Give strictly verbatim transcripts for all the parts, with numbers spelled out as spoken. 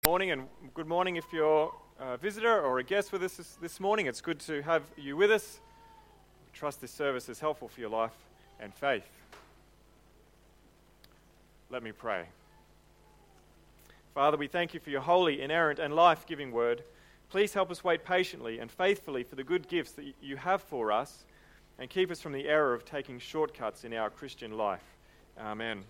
Morning and good morning if you're a visitor or a guest with us this, this morning. It's good to have you with us. I trust this service is helpful for your life and faith. Let me pray. Father, we thank you for your holy, inerrant, and life-giving word. Please help us wait patiently and faithfully for the good gifts that you have for us, and keep us from the error of taking shortcuts in our Christian life. Amen.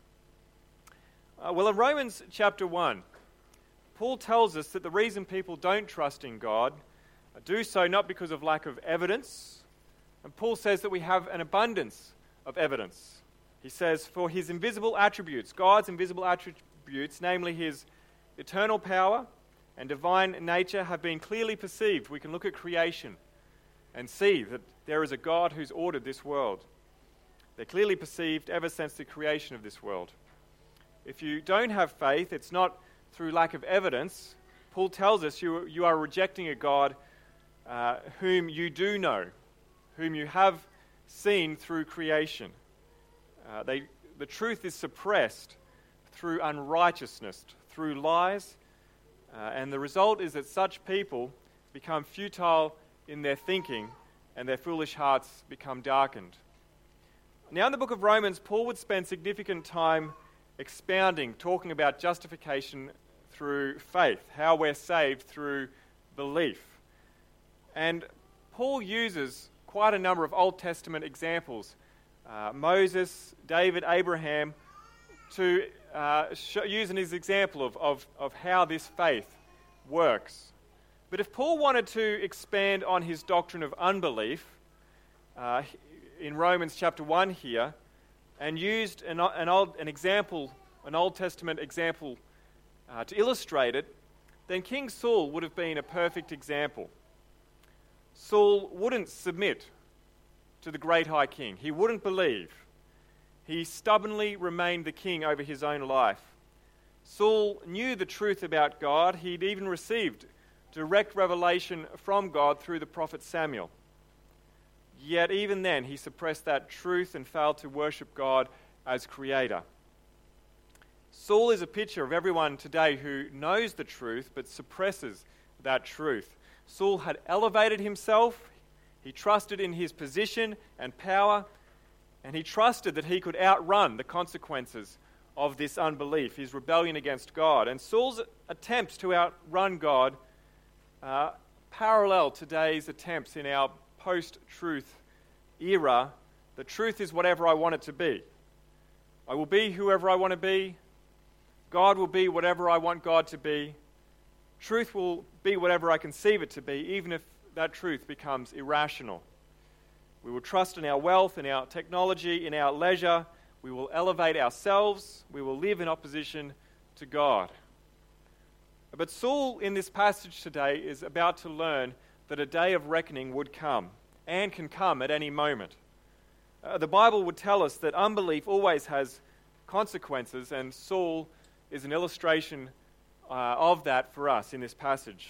Uh, well, in Romans chapter one, Paul tells us that the reason people don't trust in God do so not because of lack of evidence. And Paul says that we have an abundance of evidence. He says, for his invisible attributes, God's invisible attributes, namely his eternal power and divine nature, have been clearly perceived. We can look at creation and see that there is a God who's ordered this world. They're clearly perceived ever since the creation of this world. If you don't have faith, it's not through lack of evidence. Paul tells us you, you are rejecting a God uh, whom you do know, whom you have seen through creation. Uh, they, the truth is suppressed through unrighteousness, through lies, uh, and the result is that such people become futile in their thinking and their foolish hearts become darkened. Now in the book of Romans, Paul would spend significant time expounding, talking about justification through faith, how we're saved through belief. And Paul uses quite a number of Old Testament examples, uh, Moses, David, Abraham, to uh, show, use an example of, of, of how this faith works. But if Paul wanted to expand on his doctrine of unbelief, uh, in Romans chapter one here, and used an, an, old, an example, an Old Testament example uh, to illustrate it, then King Saul would have been a perfect example. Saul wouldn't submit to the great high king. He wouldn't believe. He stubbornly remained the king over his own life. Saul knew the truth about God. He'd even received direct revelation from God through the prophet Samuel. Yet even then, he suppressed that truth and failed to worship God as creator. Saul is a picture of everyone today who knows the truth but suppresses that truth. Saul had elevated himself, he trusted in his position and power, and he trusted that he could outrun the consequences of this unbelief, his rebellion against God. And Saul's attempts to outrun God uh, parallel today's attempts in our post-truth era. The truth is whatever I want it to be. I will be whoever I want to be. God will be whatever I want God to be. Truth will be whatever I conceive it to be, even if that truth becomes irrational. We will trust in our wealth, in our technology, in our leisure. We will elevate ourselves. We will live in opposition to God. But Saul, in this passage today, is about to learn that a day of reckoning would come, and can come at any moment. Uh, the Bible would tell us that unbelief always has consequences, and Saul is an illustration uh, of that for us in this passage.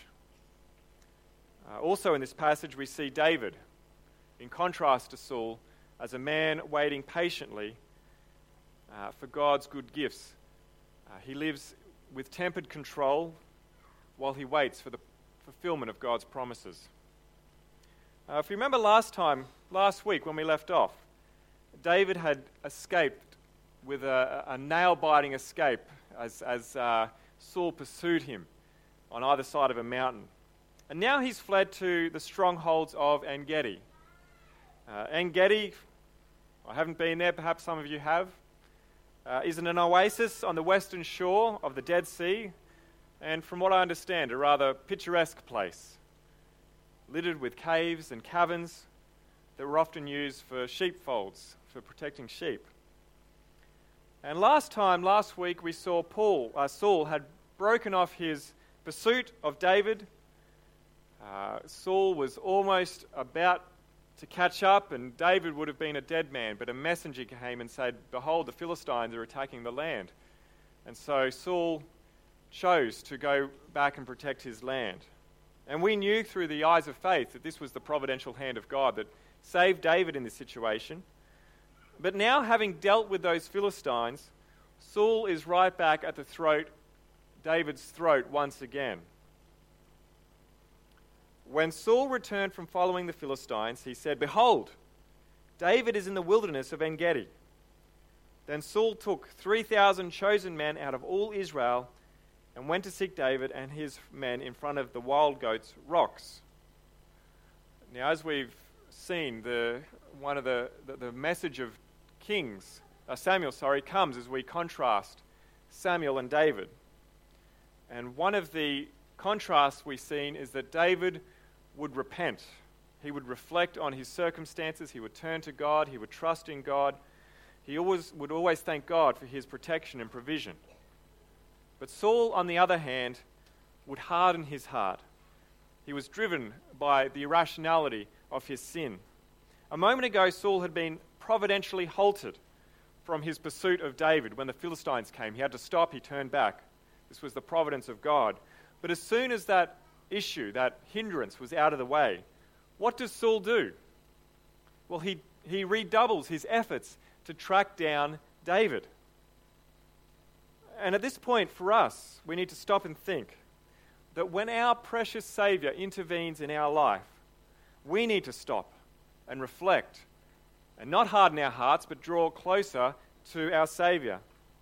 Uh, also in this passage we see David, in contrast to Saul, as a man waiting patiently uh, for God's good gifts. Uh, he lives with tempered control while he waits for the fulfillment of God's promises. Uh, if you remember last time, last week when we left off, David had escaped with a, a nail-biting escape as, as uh, Saul pursued him on either side of a mountain. And now he's fled to the strongholds of En-Gedi. Uh, En-Gedi, I haven't been there, perhaps some of you have, uh, is an oasis on the western shore of the Dead Sea, and from what I understand, a rather picturesque place, littered with caves and caverns that were often used for sheepfolds, for protecting sheep. And last time, last week, we saw Paul, uh, Saul had broken off his pursuit of David. Uh, Saul was almost about to catch up, and David would have been a dead man, but a messenger came and said, "Behold, the Philistines are attacking the land." And so Saul chose to go back and protect his land. And we knew through the eyes of faith that this was the providential hand of God that saved David in this situation. But now, having dealt with those Philistines, Saul is right back at the throat David's throat once again. When Saul returned from following the Philistines, he said, "Behold, David is in the wilderness of En-gedi." Then Saul took three thousand chosen men out of all Israel and went to seek David and his men in front of the wild goats' rocks. Now, as we've seen, the one of the, the, the message of Kings, uh, Samuel, sorry, comes as we contrast Samuel and David. And one of the contrasts we've seen is that David would repent. He would reflect on his circumstances. He would turn to God. He would trust in God. He always would always thank God for his protection and provision. But Saul, on the other hand, would harden his heart. He was driven by the irrationality of his sin. A moment ago, Saul had been providentially halted from his pursuit of David. When the Philistines came, he had to stop. He turned back. This was the providence of God. But as soon as that issue, that hindrance was out of the way, what does Saul do? Well, he, he redoubles his efforts to track down David. And at this point, for us, we need to stop and think that when our precious Saviour intervenes in our life, we need to stop and reflect and not harden our hearts, but draw closer to our Saviour.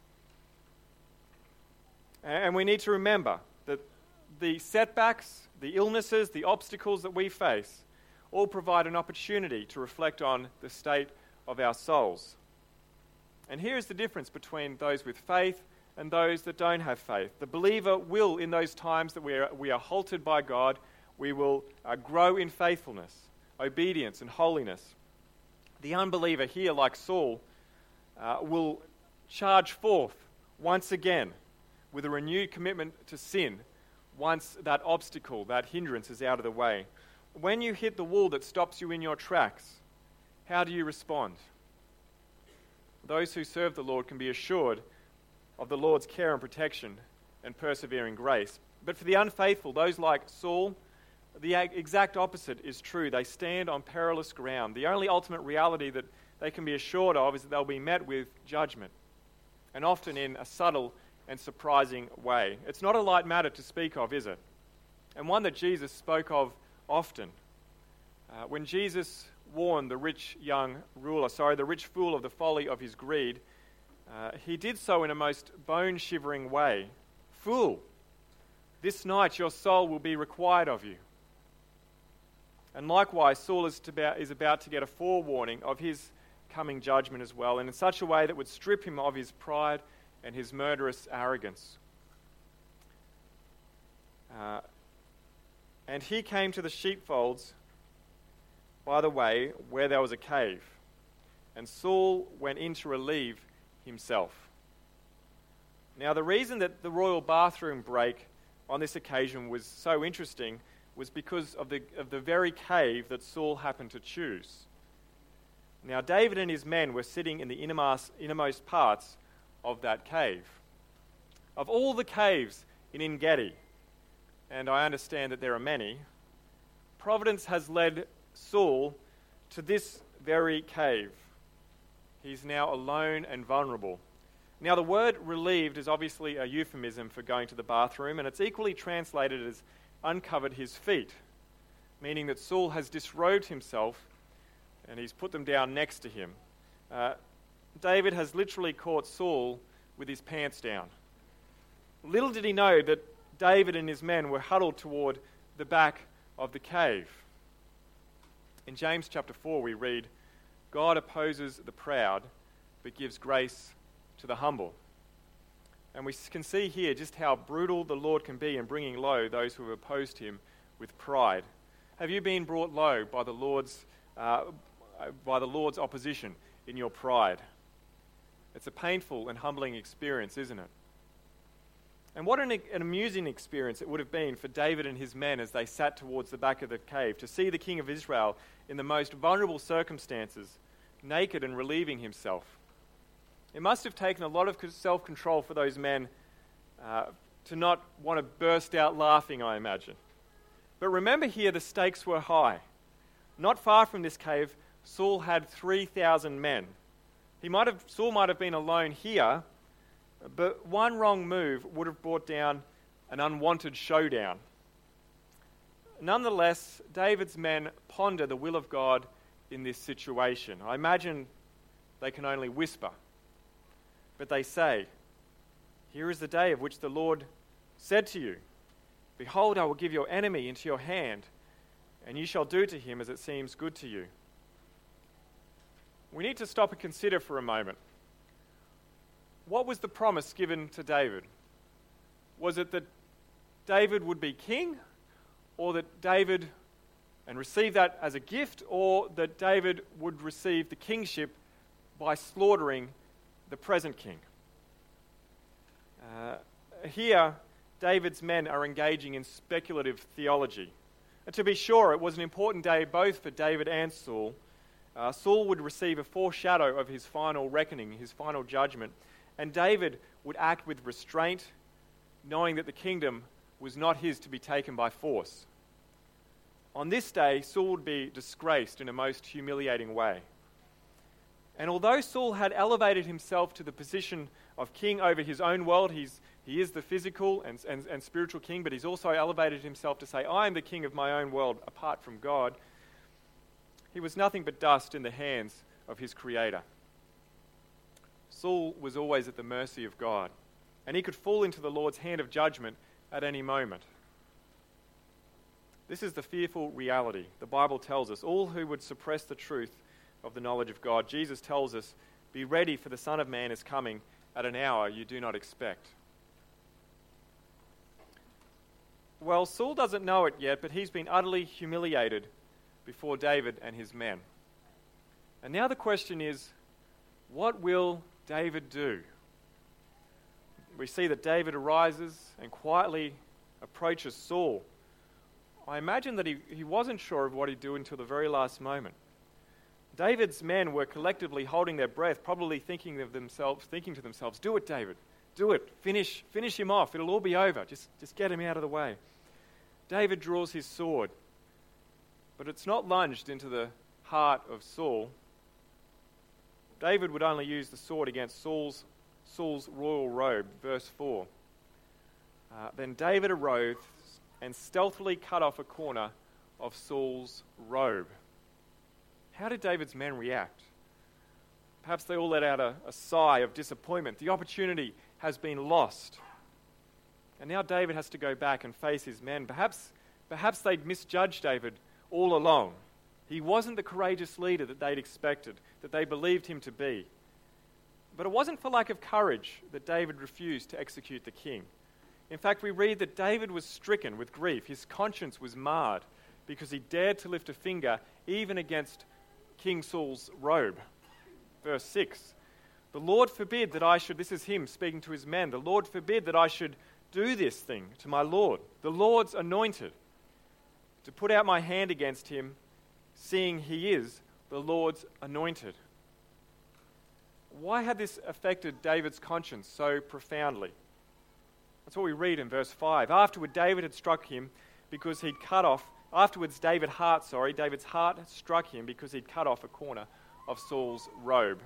And we need to remember that the setbacks, the illnesses, the obstacles that we face all provide an opportunity to reflect on the state of our souls. And here is the difference between those with faith and those that don't have faith. The believer will, in those times that we are, we are halted by God, we will uh, grow in faithfulness, obedience, and holiness. The unbeliever here, like Saul, uh, will charge forth once again with a renewed commitment to sin once that obstacle, that hindrance is out of the way. When you hit the wall that stops you in your tracks, how do you respond? Those who serve the Lord can be assured of the Lord's care and protection and persevering grace. But for the unfaithful, those like Saul, the exact opposite is true. They stand on perilous ground. The only ultimate reality that they can be assured of is that they'll be met with judgment, and often in a subtle and surprising way. It's not a light matter to speak of, is it? And one that Jesus spoke of often. Uh, when Jesus warned the rich young ruler, sorry, the rich fool of the folly of his greed, uh, he did so in a most bone-shivering way. "Fool, this night your soul will be required of you." And likewise, Saul is, to, is about to get a forewarning of his coming judgment as well, and in such a way that would strip him of his pride and his murderous arrogance. Uh, and he came to the sheepfolds by the way where there was a cave, and Saul went in to relieve himself. Now, the reason that the royal bathroom break on this occasion was so interesting was because of the of the very cave that Saul happened to choose. Now, David and his men were sitting in the innermost, innermost parts of that cave. Of all the caves in En-gedi, and I understand that there are many, Providence has led Saul to this very cave. He's now alone and vulnerable. Now, the word relieved is obviously a euphemism for going to the bathroom, and it's equally translated as uncovered his feet, meaning that Saul has disrobed himself and he's put them down next to him. Uh, David has literally caught Saul with his pants down. Little did he know that David and his men were huddled toward the back of the cave. In James chapter four we read, "God opposes the proud, but gives grace to the humble." And we can see here just how brutal the Lord can be in bringing low those who have opposed him with pride. Have you been brought low by the Lord's uh, by the Lord's opposition in your pride? It's a painful and humbling experience, isn't it? And what an, an amusing experience it would have been for David and his men as they sat towards the back of the cave to see the king of Israel in the most vulnerable circumstances, naked and relieving himself. It must have taken a lot of self-control for those men uh, to not want to burst out laughing, I imagine. But remember here, the stakes were high. Not far from this cave, Saul had three thousand men. He might have, Saul might have been alone here, but one wrong move would have brought down an unwanted showdown. Nonetheless, David's men ponder the will of God in this situation. I imagine they can only whisper, but they say, "Here is the day of which the Lord said to you, behold, I will give your enemy into your hand, and you shall do to him as it seems good to you." We need to stop and consider for a moment. What was the promise given to David? Was it that David would be king, or that David, and receive that as a gift, or that David would receive the kingship by slaughtering the present king? Uh, here, David's men are engaging in speculative theology. And to be sure, it was an important day both for David and Saul. Uh, Saul would receive a foreshadow of his final reckoning, his final judgment, and David would act with restraint, knowing that the kingdom was not his to be taken by force. On this day, Saul would be disgraced in a most humiliating way. And although Saul had elevated himself to the position of king over his own world, he's, he is the physical and, and, and spiritual king, but he's also elevated himself to say, "I am the king of my own world apart from God." He was nothing but dust in the hands of his Creator. Saul was always at the mercy of God, and he could fall into the Lord's hand of judgment at any moment. This is the fearful reality. The Bible tells us, all who would suppress the truth of the knowledge of God. Jesus tells us, "Be ready, for the Son of Man is coming at an hour you do not expect." Well, Saul doesn't know it yet, but he's been utterly humiliated before David and his men. And now the question is, what will David do? We see that David arises and quietly approaches Saul. I imagine that he, he wasn't sure of what he'd do until the very last moment. David's men were collectively holding their breath, probably thinking of themselves, thinking to themselves, "Do it, David. Do it. Finish, finish him off. It'll all be over. Just, just get him out of the way." David draws his sword, but it's not lunged into the heart of Saul. David would only use the sword against Saul's, Saul's royal robe. Verse four. Uh, then David arose and stealthily cut off a corner of Saul's robe. How did David's men react? Perhaps they all let out a, a sigh of disappointment. The opportunity has been lost. And now David has to go back and face his men. Perhaps, perhaps they'd misjudged David all along. He wasn't the courageous leader that they'd expected, that they believed him to be. But it wasn't for lack of courage that David refused to execute the king. In fact, we read that David was stricken with grief. His conscience was marred because he dared to lift a finger even against King Saul's robe. Verse six, "The Lord forbid that I should," this is him speaking to his men, "the Lord forbid that I should do this thing to my Lord, the Lord's anointed, to put out my hand against him, seeing he is the Lord's anointed." Why had this affected David's conscience so profoundly? That's what we read in verse five. Afterward, David had struck him because he'd cut off, afterwards David heart, sorry, David's heart had struck him because he'd cut off a corner of Saul's robe.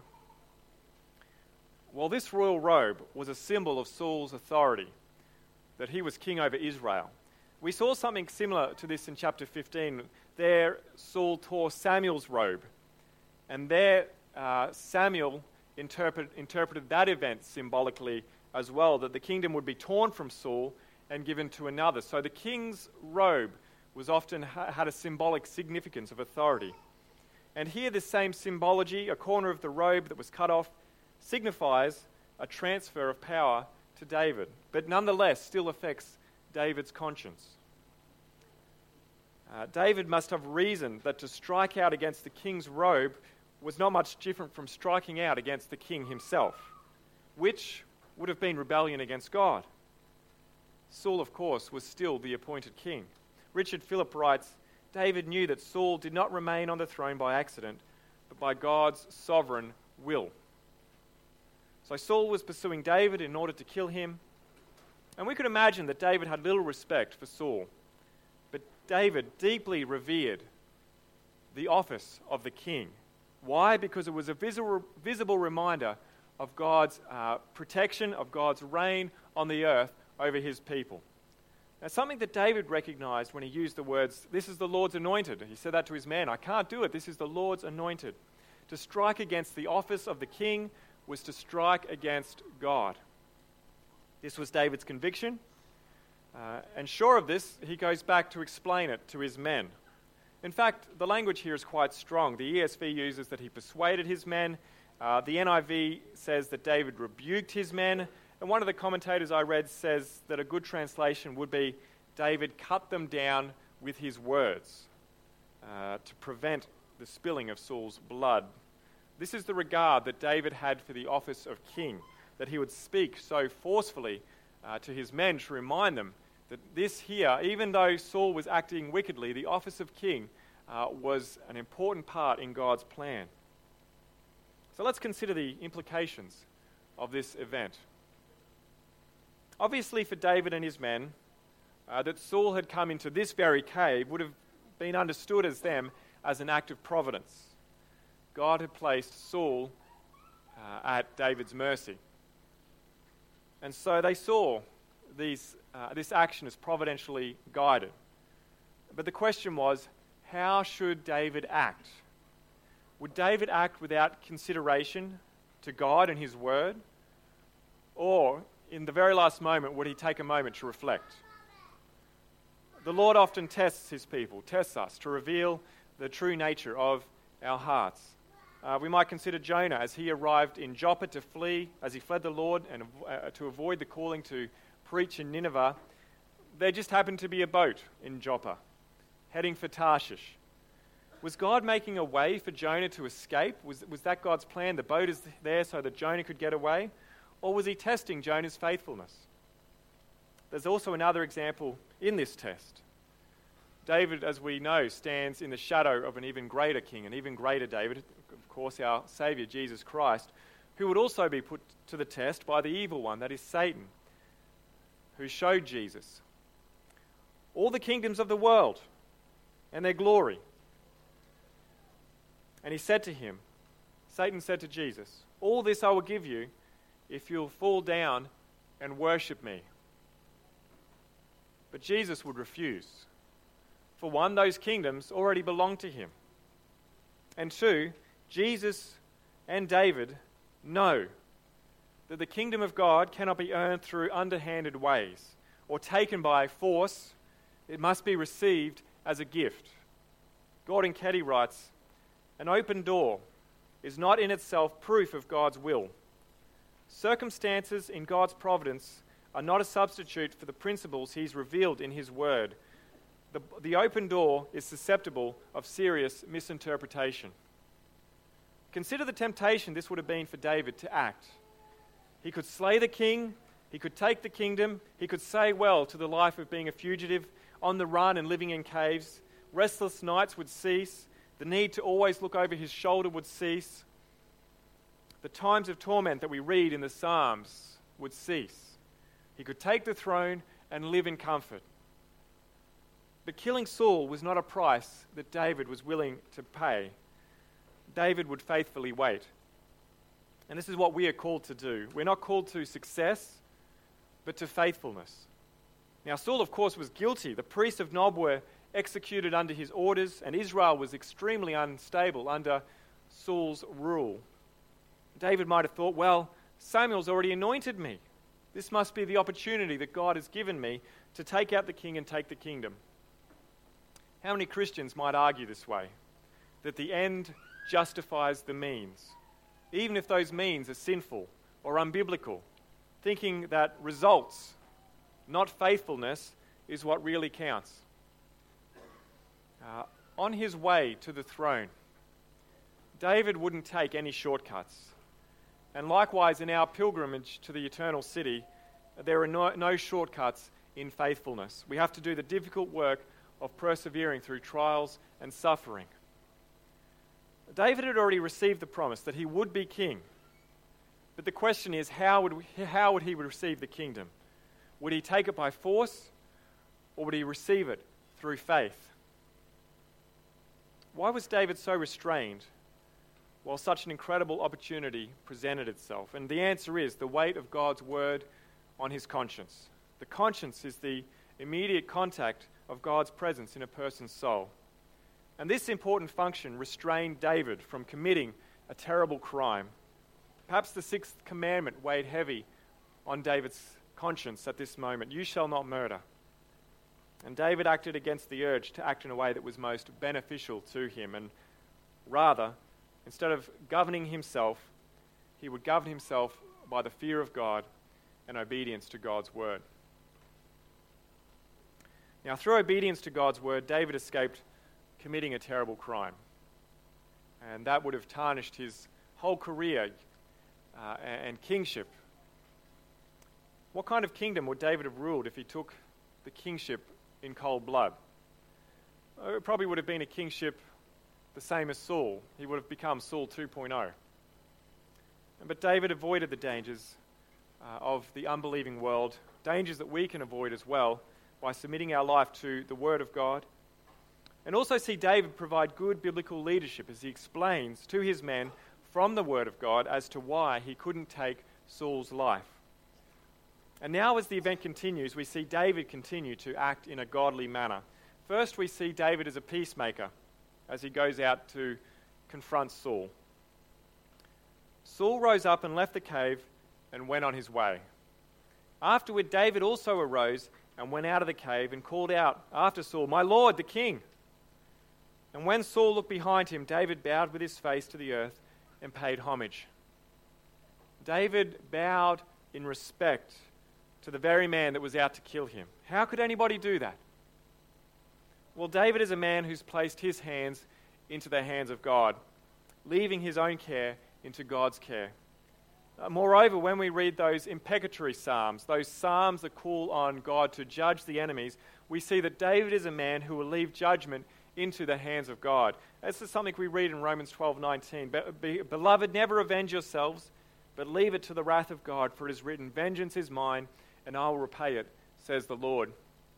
Well, this royal robe was a symbol of Saul's authority, that he was king over Israel. We saw something similar to this in chapter fifteen. There, Saul tore Samuel's robe, and there uh, Samuel interpret, interpreted that event symbolically as well, that the kingdom would be torn from Saul and given to another. So the king's robe was often ha- had a symbolic significance of authority. And here this same symbology, a corner of the robe that was cut off, signifies a transfer of power to David, but nonetheless still affects David's conscience. Uh, David must have reasoned that to strike out against the king's robe was not much different from striking out against the king himself, which would have been rebellion against God. Saul, of course, was still the appointed king. Richard Philip writes, "David knew that Saul did not remain on the throne by accident, but by God's sovereign will." So Saul was pursuing David in order to kill him, and we could imagine that David had little respect for Saul. But David deeply revered the office of the king. Why? Because it was a visible, visible reminder of God's uh, protection, of God's reign on the earth over his people. Now, something that David recognized when he used the words, "This is the Lord's anointed." He said that to his men, "I can't do it. This is the Lord's anointed." To strike against the office of the king was to strike against God. This was David's conviction. Uh, and sure of this, he goes back to explain it to his men. In fact, the language here is quite strong. The E S V uses that he persuaded his men. Uh, the N I V says that David rebuked his men. And one of the commentators I read says that a good translation would be David cut them down with his words uh, to prevent the spilling of Saul's blood. This is the regard that David had for the office of king, that he would speak so forcefully uh, to his men to remind them that this here, even though Saul was acting wickedly, the office of king uh, was an important part in God's plan. So let's consider the implications of this event. Obviously for David and his men, uh, that Saul had come into this very cave would have been understood as them as an act of providence. God had placed Saul uh, at David's mercy. And so they saw these, uh, this action as providentially guided. But the question was, how should David act? Would David act without consideration to God and his word? Or, in the very last moment, would he take a moment to reflect? The Lord often tests his people, tests us to reveal the true nature of our hearts. Uh, we might consider Jonah as he arrived in Joppa to flee, as he fled the Lord and uh, to avoid the calling to preach in Nineveh. There just happened to be a boat in Joppa, heading for Tarshish. Was God making a way for Jonah to escape? Was, was that God's plan? The boat is there so that Jonah could get away? Or was he testing Jonah's faithfulness? There's also another example in this test. David, as we know, stands in the shadow of an even greater king, an even greater David, of course, our Saviour, Jesus Christ, who would also be put to the test by the evil one, that is Satan, who showed Jesus all the kingdoms of the world and their glory. And he said to him, Satan said to Jesus, "All this I will give you if you'll fall down and worship me." But Jesus would refuse. For one, those kingdoms already belonged to him. And two, Jesus and David know that the kingdom of God cannot be earned through underhanded ways or taken by force. It must be received as a gift. Gordon Keddy writes, "An open door is not in itself proof of God's will. Circumstances in God's providence are not a substitute for the principles he's revealed in his word. The, the open door is susceptible of serious misinterpretation." Consider the temptation this would have been for David to act. He could slay the king, he could take the kingdom, he could say well to the life of being a fugitive, on the run and living in caves. Restless nights would cease, the need to always look over his shoulder would cease. The times of torment that we read in the Psalms would cease. He could take the throne and live in comfort. But killing Saul was not a price that David was willing to pay. David would faithfully wait. And this is what we are called to do. We're not called to success, but to faithfulness. Now, Saul, of course, was guilty. The priests of Nob were executed under his orders, and Israel was extremely unstable under Saul's rule. David might have thought, well, Samuel's already anointed me. This must be the opportunity that God has given me to take out the king and take the kingdom. How many Christians might argue this way? That the end justifies the means, even if those means are sinful or unbiblical, thinking that results, not faithfulness, is what really counts. Uh, on his way to the throne, David wouldn't take any shortcuts. And likewise, in our pilgrimage to the eternal city, there are no, no shortcuts in faithfulness. We have to do the difficult work of persevering through trials and suffering. David had already received the promise that he would be king. But the question is, how would, we, how would he receive the kingdom? Would he take it by force, or would he receive it through faith? Why was David so restrained while such an incredible opportunity presented itself? And the answer is the weight of God's word on his conscience. The conscience is the immediate contact of God's presence in a person's soul. And this important function restrained David from committing a terrible crime. Perhaps the sixth commandment weighed heavy on David's conscience at this moment. You shall not murder. And David acted against the urge to act in a way that was most beneficial to him. And rather, instead of governing himself, he would govern himself by the fear of God and obedience to God's word. Now, through obedience to God's word, David escaped committing a terrible crime. And that would have tarnished his whole career uh, and kingship. What kind of kingdom would David have ruled if he took the kingship in cold blood? It probably would have been a kingship the same as Saul. He would have become Saul two point oh. But David avoided the dangers uh, of the unbelieving world, dangers that we can avoid as well by submitting our life to the Word of God. And also see David provide good biblical leadership as he explains to his men from the Word of God as to why he couldn't take Saul's life. And now as the event continues, we see David continue to act in a godly manner. First, we see David as a peacemaker as he goes out to confront Saul. Saul rose up and left the cave and went on his way. Afterward, David also arose and went out of the cave and called out after Saul, "My Lord, the king." And when Saul looked behind him, David bowed with his face to the earth and paid homage. David bowed in respect to the very man that was out to kill him. How could anybody do that? Well, David is a man who's placed his hands into the hands of God, leaving his own care into God's care. Uh, moreover, when we read those imprecatory psalms, those psalms that call on God to judge the enemies, we see that David is a man who will leave judgment into the hands of God. This is something we read in Romans twelve nineteen. Be, be, Beloved, never avenge yourselves, but leave it to the wrath of God, for it is written, vengeance is mine, and I will repay it, says the Lord.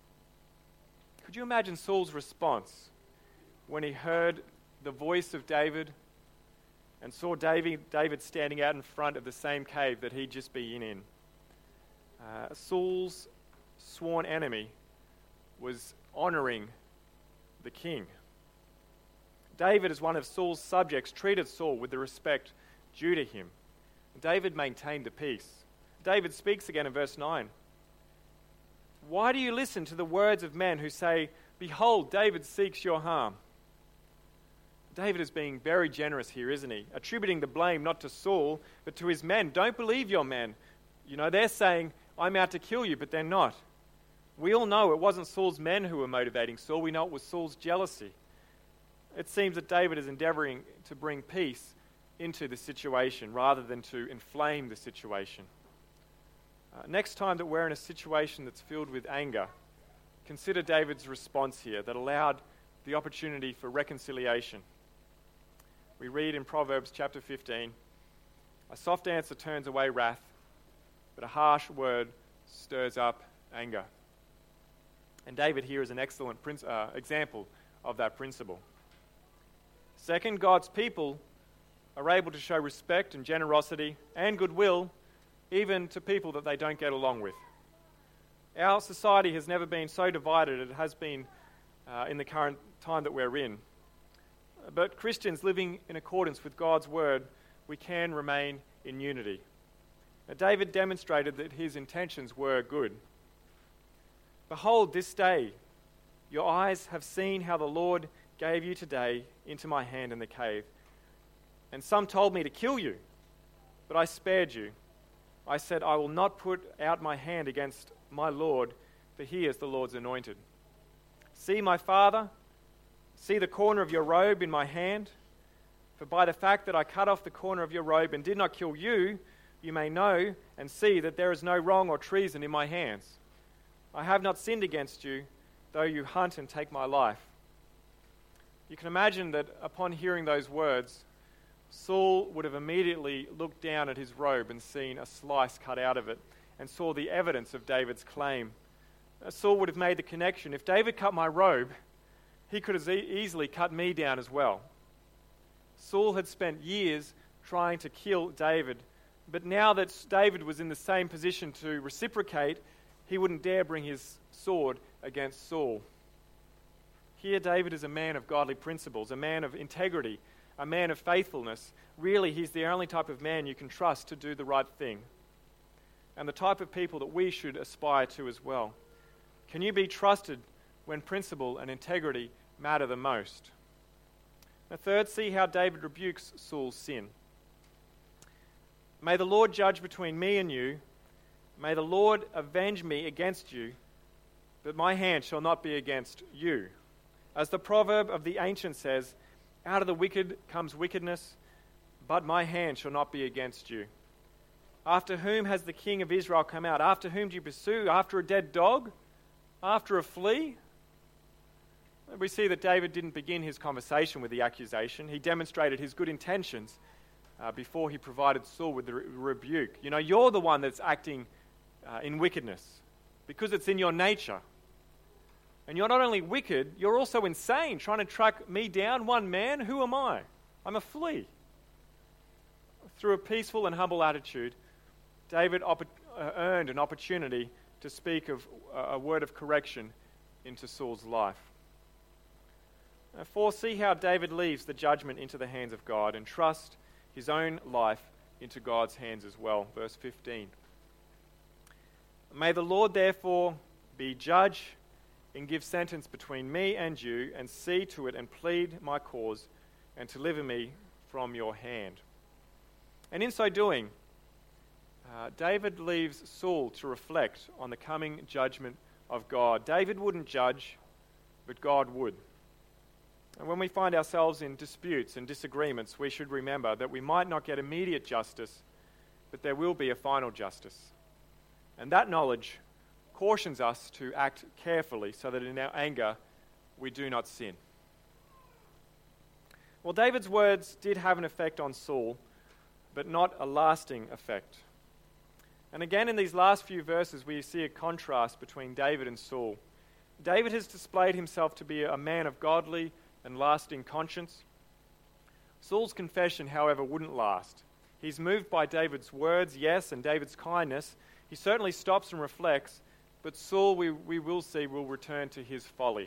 Could you imagine Saul's response when he heard the voice of David and saw David, David standing out in front of the same cave that he'd just been in? Uh, Saul's sworn enemy was honoring the king. David, as one of Saul's subjects, treated Saul with the respect due to him. David maintained the peace. David speaks again in verse nine. Why do you listen to the words of men who say, behold, David seeks your harm? David is being very generous here, isn't he? Attributing the blame not to Saul, but to his men. Don't believe your men. You know, they're saying, I'm out to kill you, but they're not. We all know it wasn't Saul's men who were motivating Saul. We know it was Saul's jealousy. It seems that David is endeavoring to bring peace into the situation rather than to inflame the situation. Uh, next time that we're in a situation that's filled with anger, consider David's response here that allowed the opportunity for reconciliation. We read in Proverbs chapter fifteen, a soft answer turns away wrath, but a harsh word stirs up anger. And David here is an excellent prin- uh, example of that principle. Second, God's people are able to show respect and generosity and goodwill even to people that they don't get along with. Our society has never been so divided as it has been uh, in the current time that we're in. But Christians living in accordance with God's word, we can remain in unity. Now, David demonstrated that his intentions were good. Behold, this day your eyes have seen how the Lord gave you today into my hand in the cave. And some told me to kill you, but I spared you. I said, I will not put out my hand against my Lord, for he is the Lord's anointed. See, my father, see the corner of your robe in my hand. For by the fact that I cut off the corner of your robe and did not kill you, you may know and see that there is no wrong or treason in my hands. I have not sinned against you, though you hunt and take my life. You can imagine that upon hearing those words, Saul would have immediately looked down at his robe and seen a slice cut out of it and saw the evidence of David's claim. Saul would have made the connection. If David cut my robe, he could have e- easily cut me down as well. Saul had spent years trying to kill David, but now that David was in the same position to reciprocate, he wouldn't dare bring his sword against Saul. Here David is a man of godly principles, a man of integrity, a man of faithfulness. Really, he's the only type of man you can trust to do the right thing, and the type of people that we should aspire to as well. Can you be trusted when principle and integrity matter the most? Now, third, see how David rebukes Saul's sin. May the Lord judge between me and you. May the Lord avenge me against you, but my hand shall not be against you. As the proverb of the ancient says, out of the wicked comes wickedness, but my hand shall not be against you. After whom has the king of Israel come out? After whom do you pursue? After a dead dog? After a flea? We see that David didn't begin his conversation with the accusation. He demonstrated his good intentions uh, before he provided Saul with the re- rebuke. You know, you're the one that's acting uh, in wickedness because it's in your nature. And you're not only wicked, you're also insane, trying to track me down, one man. Who am I? I'm a flea. Through a peaceful and humble attitude, David opp- uh, earned an opportunity to speak of uh, a word of correction into Saul's life. Uh, four, see how David leaves the judgment into the hands of God and trusts his own life into God's hands as well. Verse fifteen. May the Lord therefore be judge and give sentence between me and you, and see to it and plead my cause, and deliver me from your hand. And in so doing, uh, David leaves Saul to reflect on the coming judgment of God. David wouldn't judge, but God would. And when we find ourselves in disputes and disagreements, we should remember that we might not get immediate justice, but there will be a final justice. And that knowledge cautions us to act carefully so that in our anger we do not sin. Well, David's words did have an effect on Saul, but not a lasting effect. And again, in these last few verses, we see a contrast between David and Saul. David has displayed himself to be a man of godly and lasting conscience. Saul's confession, however, wouldn't last. He's moved by David's words, yes, and David's kindness. He certainly stops and reflects, but Saul, we, we will see, will return to his folly.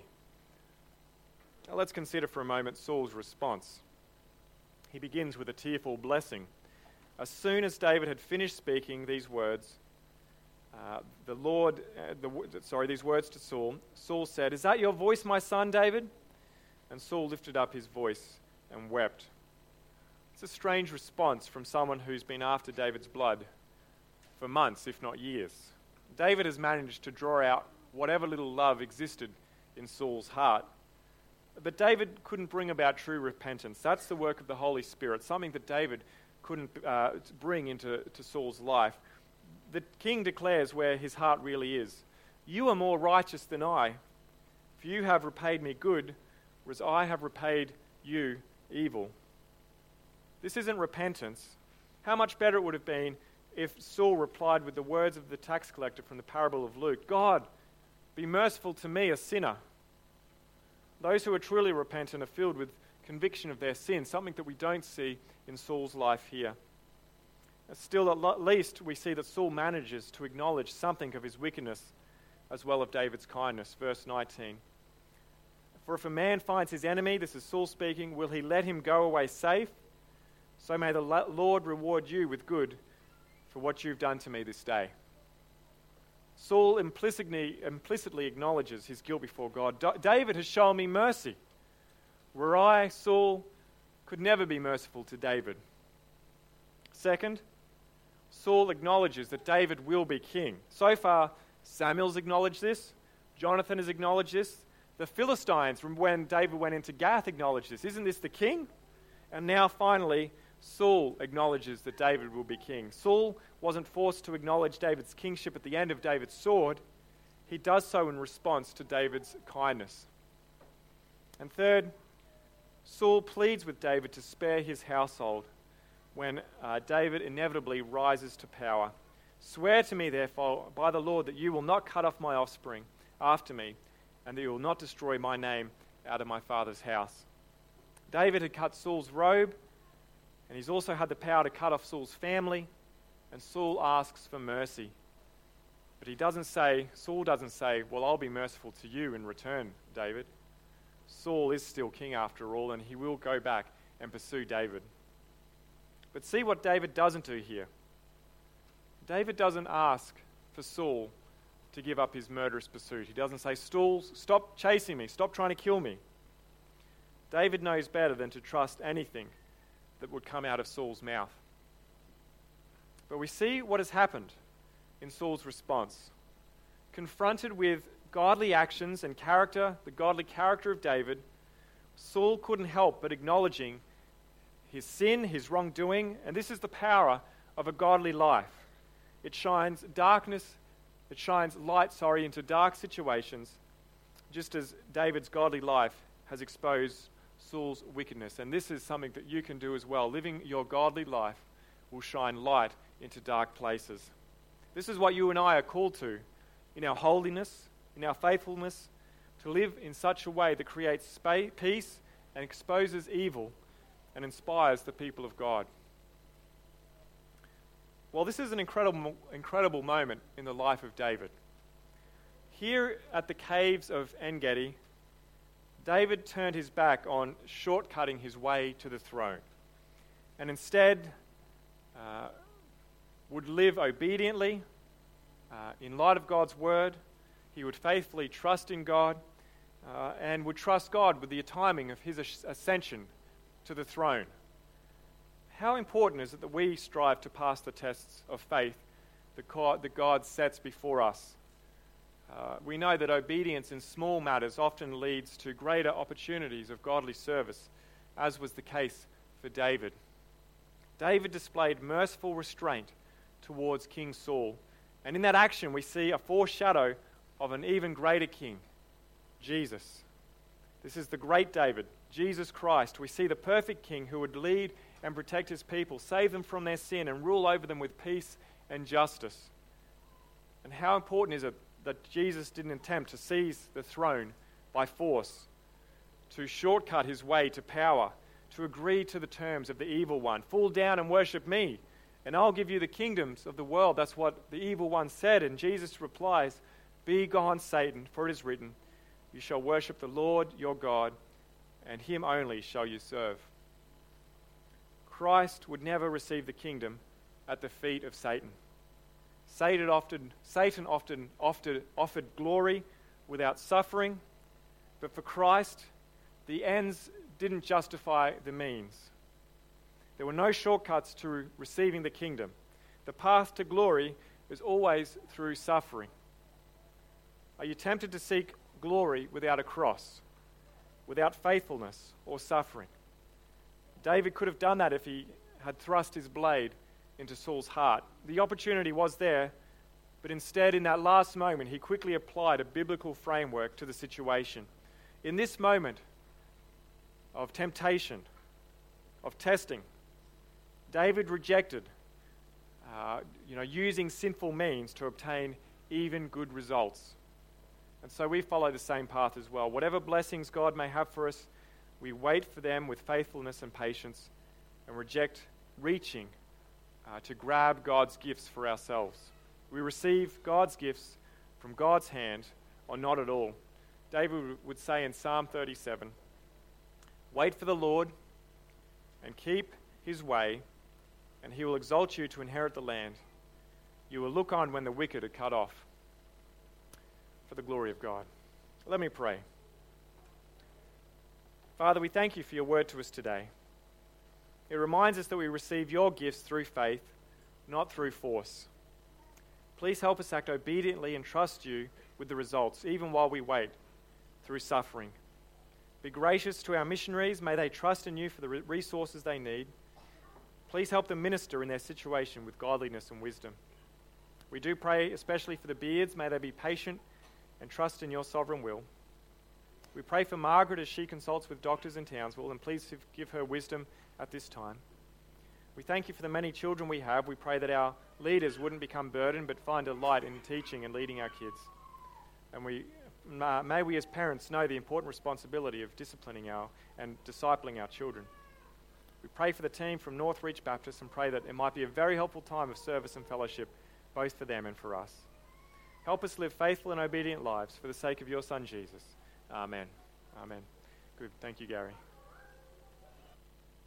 Now let's consider for a moment Saul's response. He begins with a tearful blessing. As soon as David had finished speaking these words, uh, the Lord, uh, the, sorry, these words to Saul, Saul said, "Is that your voice, my son, David?" And Saul lifted up his voice and wept. It's a strange response from someone who's been after David's blood for months, if not years. David has managed to draw out whatever little love existed in Saul's heart. But David couldn't bring about true repentance. That's the work of the Holy Spirit, something that David couldn't uh, bring into to Saul's life. The king declares where his heart really is. "You are more righteous than I, for you have repaid me good, whereas I have repaid you evil." This isn't repentance. How much better it would have been if Saul replied with the words of the tax collector from the parable of Luke, "God, be merciful to me, a sinner." Those who are truly repentant are filled with conviction of their sin, something that we don't see in Saul's life here. Still, at least we see that Saul manages to acknowledge something of his wickedness as well of David's kindness. Verse nineteen. "For if a man finds his enemy," this is Saul speaking, "will he let him go away safe? So may the Lord reward you with good for what you've done to me this day." Saul implicitly, implicitly acknowledges his guilt before God. D- David has shown me mercy, where I, Saul, could never be merciful to David. Second, Saul acknowledges that David will be king. So far, Samuel's acknowledged this. Jonathan has acknowledged this. The Philistines, from when David went into Gath, acknowledged this. Isn't this the king? And now, finally, Saul acknowledges that David will be king. Saul wasn't forced to acknowledge David's kingship at the end of David's sword. He does so in response to David's kindness. And third, Saul pleads with David to spare his household when uh, David inevitably rises to power. "Swear to me, therefore, by the Lord, that you will not cut off my offspring after me, and that you will not destroy my name out of my father's house." David had cut Saul's robe, and he's also had the power to cut off Saul's family, and Saul asks for mercy. But he doesn't say, Saul doesn't say, well, I'll be merciful to you in return, David. Saul is still king after all, and he will go back and pursue David. But see what David doesn't do here. David doesn't ask for Saul to give up his murderous pursuit. He doesn't say, Saul, stop chasing me, stop trying to kill me. David knows better than to trust anything that would come out of Saul's mouth. But we see what has happened in Saul's response. Confronted with godly actions and character, the godly character of David, Saul couldn't help but acknowledging his sin, his wrongdoing, and this is the power of a godly life. It shines darkness, it shines light, sorry, into dark situations, just as David's godly life has exposed Saul's wickedness. And this is something that you can do as well. Living your godly life will shine light into dark places. This is what you and I are called to in our holiness, in our faithfulness, to live in such a way that creates space, peace and exposes evil and inspires the people of God. Well, this is an incredible, incredible moment in the life of David. Here at the caves of En-Gedi, David turned his back on shortcutting his way to the throne and instead uh, would live obediently uh, in light of God's word. He would faithfully trust in God uh, and would trust God with the timing of his ascension to the throne. How important is it that we strive to pass the tests of faith that God, that God sets before us? Uh, we know that obedience in small matters often leads to greater opportunities of godly service, as was the case for David. David displayed merciful restraint towards King Saul, and in that action we see a foreshadow of an even greater king, Jesus. This is the great David, Jesus Christ. We see the perfect king who would lead and protect his people, save them from their sin, and rule over them with peace and justice. And how important is it that Jesus didn't attempt to seize the throne by force, to shortcut his way to power, to agree to the terms of the evil one. Fall down and worship me, and I'll give you the kingdoms of the world. That's what the evil one said, and Jesus replies, Be gone, Satan, for it is written, You shall worship the Lord your God, and him only shall you serve. Christ would never receive the kingdom at the feet of Satan. Satan often, Satan often offered, offered glory without suffering, but for Christ, the ends didn't justify the means. There were no shortcuts to receiving the kingdom. The path to glory is always through suffering. Are you tempted to seek glory without a cross, without faithfulness or suffering? David could have done that if he had thrust his blade into Saul's heart. The opportunity was there, but instead, in that last moment, he quickly applied a biblical framework to the situation. In this moment of temptation, of testing, David rejected, uh, you know, using sinful means to obtain even good results. And so we follow the same path as well. Whatever blessings God may have for us, we wait for them with faithfulness and patience and reject reaching uh, to grab God's gifts for ourselves. We receive God's gifts from God's hand or not at all. David would say in Psalm thirty-seven, Wait for the Lord and keep his way, and he will exalt you to inherit the land. You will look on when the wicked are cut off. For the glory of God. Let me pray. Father, we thank you for your word to us today. It reminds us that we receive your gifts through faith, not through force. Please help us act obediently and trust you with the results, even while we wait, through suffering. Be gracious to our missionaries. May they trust in you for the resources they need. Please help them minister in their situation with godliness and wisdom. We do pray especially for the Beards. May they be patient and trust in your sovereign will. We pray for Margaret as she consults with doctors in Townsville, and please give her wisdom at this time. We thank you for the many children we have. We pray that our leaders wouldn't become burdened, but find a delight in teaching and leading our kids. And we uh, may we as parents know the important responsibility of disciplining our and discipling our children. We pray for the team from North Reach Baptist and pray that it might be a very helpful time of service and fellowship, both for them and for us. Help us live faithful and obedient lives for the sake of your Son, Jesus. Amen. Amen. Good. Thank you, Gary.